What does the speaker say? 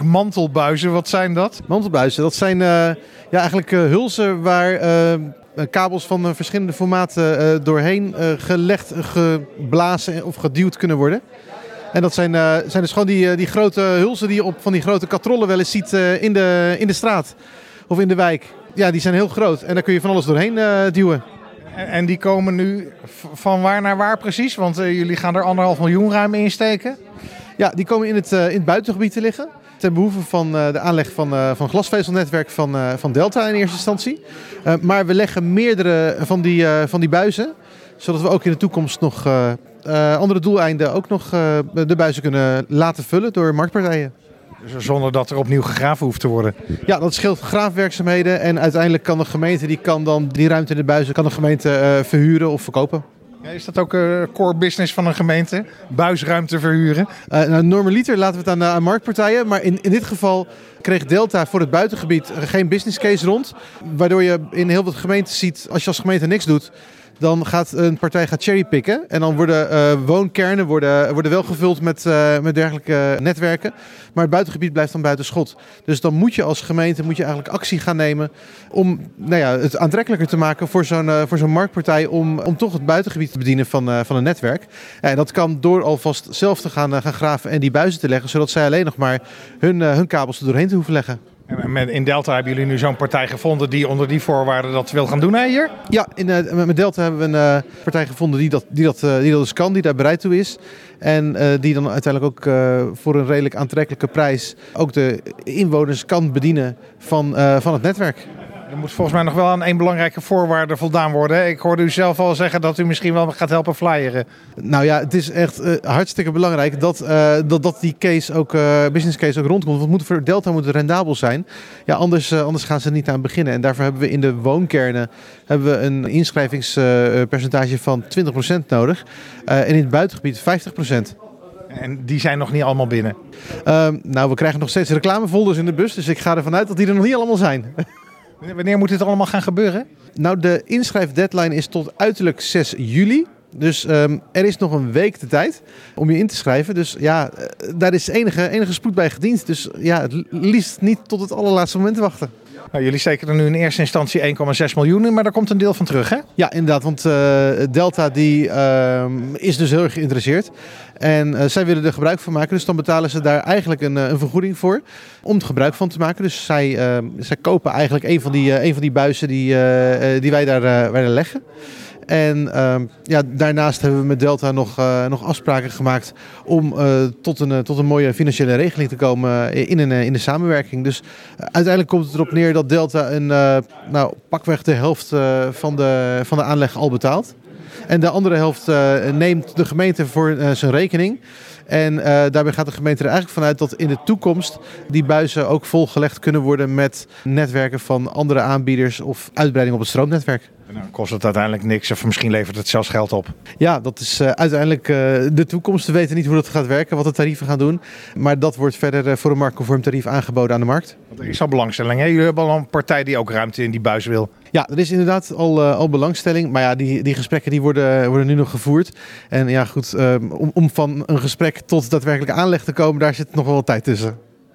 mantelbuizen. Wat zijn dat? Mantelbuizen, dat zijn eigenlijk hulzen waar kabels van verschillende formaten doorheen gelegd, geblazen of geduwd kunnen worden. En dat zijn dus gewoon die grote hulzen die je op van die grote katrollen wel eens ziet in de straat of in de wijk. Ja, die zijn heel groot en daar kun je van alles doorheen duwen. En die komen nu van waar naar waar precies? Want jullie gaan er 1,5 miljoen ruim in steken. Ja, die komen in het buitengebied te liggen. Ten behoeve van de aanleg van glasvezelnetwerk van Delta in eerste instantie. Maar we leggen meerdere van die buizen. Zodat we ook in de toekomst nog andere doeleinden ook nog de buizen kunnen laten vullen door marktpartijen. Dus zonder dat er opnieuw gegraven hoeft te worden. Ja, dat scheelt graafwerkzaamheden. En uiteindelijk kan de gemeente die ruimte in de buizen kan de gemeente verhuren of verkopen. Ja, is dat ook core business van een gemeente? Buisruimte verhuren? Normaliter laten we het aan marktpartijen. Maar in dit geval kreeg Delta voor het buitengebied geen business case rond. Waardoor je in heel veel gemeenten ziet, als je als gemeente niks doet, dan gaat een partij cherrypicken. En dan worden woonkernen worden wel gevuld met dergelijke netwerken. Maar het buitengebied blijft dan buiten schot. Dus dan moet je als gemeente eigenlijk actie gaan nemen om het aantrekkelijker te maken voor zo'n marktpartij om toch het buitengebied te bedienen van een netwerk. En dat kan door alvast zelf te gaan graven en die buizen te leggen, zodat zij alleen nog maar hun kabels er doorheen te hoeven leggen. En in Delta hebben jullie nu zo'n partij gevonden die onder die voorwaarden dat wil gaan doen, hè, hier? Ja, met Delta hebben we een partij gevonden die dat dus kan, die daar bereid toe is. En die dan uiteindelijk ook voor een redelijk aantrekkelijke prijs ook de inwoners kan bedienen van het netwerk. Er moet volgens mij nog wel aan één belangrijke voorwaarde voldaan worden. Hè? Ik hoorde u zelf al zeggen dat u misschien wel gaat helpen flyeren. Nou ja, het is echt hartstikke belangrijk dat die case ook, business case ook rondkomt. Want voor Delta moet het rendabel zijn. Ja, anders gaan ze er niet aan beginnen. En daarvoor hebben we in de woonkernen een inschrijvingspercentage van 20% nodig. En in het buitengebied 50%. En die zijn nog niet allemaal binnen? We krijgen nog steeds reclamefolders in de bus. Dus ik ga ervan uit dat die er nog niet allemaal zijn. Wanneer moet dit allemaal gaan gebeuren? Nou, de inschrijfdeadline is tot uiterlijk 6 juli. Dus er is nog een week de tijd om je in te schrijven. Dus ja, daar is enige spoed bij gediend. Dus ja, het liefst niet tot het allerlaatste moment wachten. Nou, jullie steken er nu in eerste instantie 1,6 miljoen in, maar daar komt een deel van terug, hè? Ja, inderdaad, want Delta is dus heel erg geïnteresseerd. En zij willen er gebruik van maken, dus dan betalen ze daar eigenlijk een vergoeding voor om er gebruik van te maken. Dus zij kopen eigenlijk een van die buizen die wij daar leggen. En daarnaast hebben we met Delta nog afspraken gemaakt om tot een mooie financiële regeling te komen in de samenwerking. Dus uiteindelijk komt het erop neer dat Delta pakweg de helft van de aanleg al betaalt. En de andere helft neemt de gemeente voor zijn rekening. En daarbij gaat de gemeente er eigenlijk vanuit dat in de toekomst die buizen ook volgelegd kunnen worden met netwerken van andere aanbieders of uitbreiding op het stroomnetwerk. Nou, kost het uiteindelijk niks of misschien levert het zelfs geld op? Ja, dat is uiteindelijk de toekomst. We weten niet hoe dat gaat werken, wat de tarieven gaan doen. Maar dat wordt verder voor een marktconform tarief aangeboden aan de markt. Want er is al belangstelling, hè? Jullie hebben al een partij die ook ruimte in die buis wil. Ja, er is inderdaad al belangstelling. Maar ja, die gesprekken die worden nu nog gevoerd. En ja, goed, om van een gesprek tot daadwerkelijk aanleg te komen, daar zit nog wel wat tijd tussen.